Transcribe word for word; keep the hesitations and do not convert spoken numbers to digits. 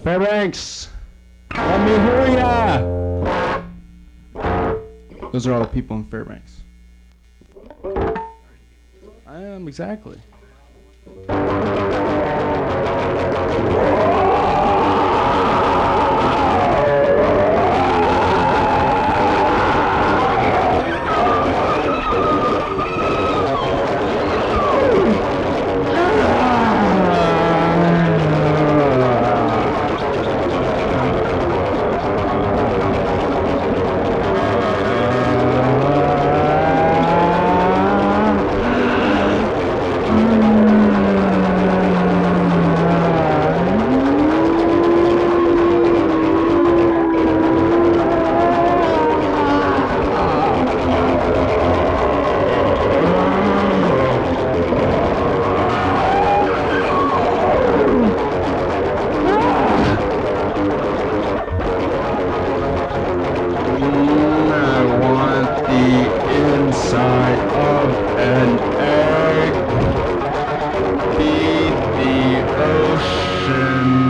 Fairbanks! Let me hear ya! Those are all the people in Fairbanks. I am, exactly. An egg, feed the ocean.